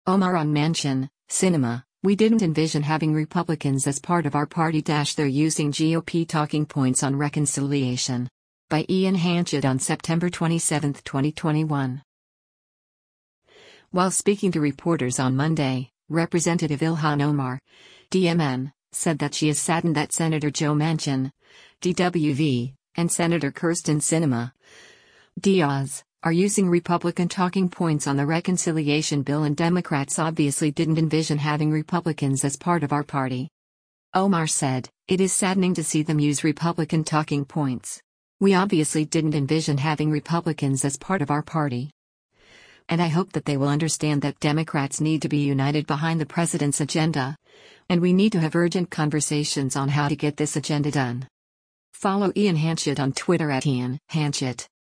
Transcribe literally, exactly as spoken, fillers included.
Omar on Manchin, Sinema, we didn't envision having Republicans as part of our party. They're using G O P talking points on reconciliation. By Ian Hanchett on September twenty-seventh, twenty twenty-one. While speaking to reporters on Monday, Representative Ilhan Omar, D M N, said that she is saddened that Senator Joe Manchin, D W V, and Senator Kyrsten Sinema, Diaz, are using Republican talking points on the reconciliation bill, and Democrats obviously didn't envision having Republicans as part of our party. Omar said, "It is saddening to see them use Republican talking points. We obviously didn't envision having Republicans as part of our party. And I hope that they will understand that Democrats need to be united behind the president's agenda. And we need to have urgent conversations on how to get this agenda done." Follow Ian Hanchett on Twitter at Ian Hanchett.